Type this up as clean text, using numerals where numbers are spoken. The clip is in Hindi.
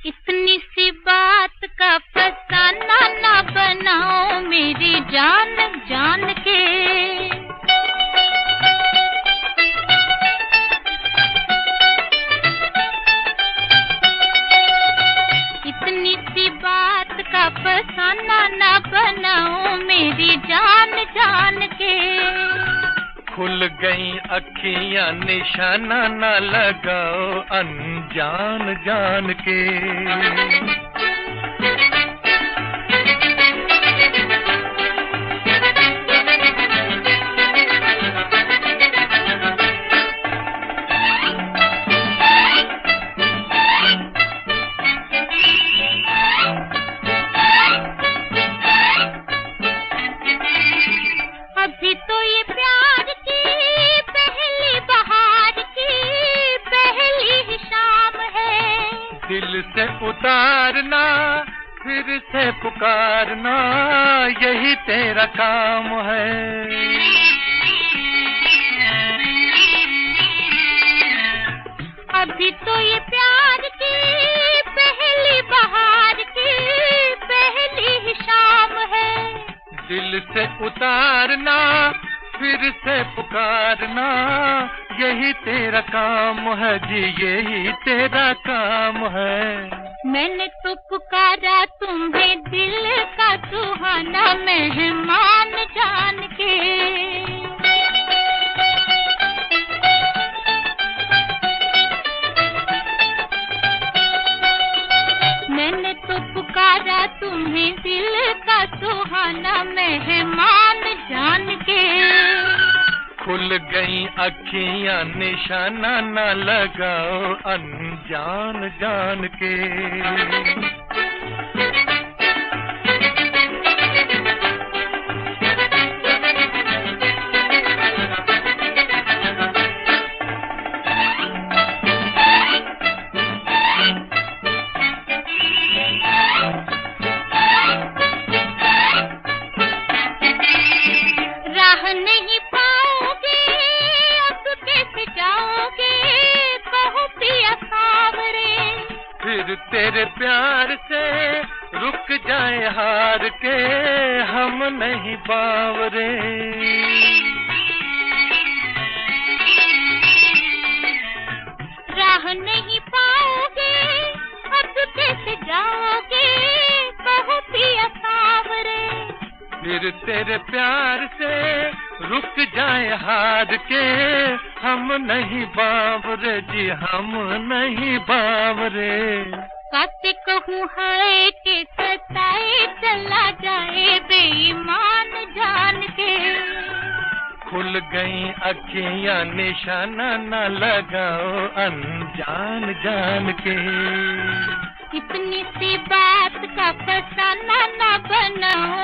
इतनी सी बात का फसाना ना बनाओ मेरी जान जान के। इतनी सी बात का फसाना ना बनाओ मेरी जान जान के। खुल गई अखियां निशाना न लगाओ अनजान जान के। अभी तो ये प्यार की पहली बहार की पहली ही शाम है। दिल से उतारना फिर से पुकारना यही तेरा काम है। अभी तो ये प्यार की पहली बहार की पहली ही शाम है। दिल से उतारना फिर से पुकारना यही तेरा काम है जी, यही तेरा काम है। मैंने तो पुकारा तुम्हें दिल का सुहाना मेहमान जान के। मैंने तो पुकारा तुम्हें दिल का सुहाना मेहमान जान के। खुल गई अखियां निशाना न लगाओ अनजान जान के। राह नहीं पाओगे अब कैसे जाओगे कहो पिया सावरे। फिर तेरे प्यार से रुक जाए हार के हम नहीं बावरे। राह नहीं पाओगे अब कैसे जाओगे कहो पिया सावरे। फिर तेरे प्यार से रुक जाए हार के हम नहीं बावरे जी, हम नहीं बावरे। काते कहूँ है कि सताए चला जाए बेईमान जान के। खुल गई अखियां निशाना न लगाओ अनजान जान के। इतनी सी बात का फसाना न बनाओ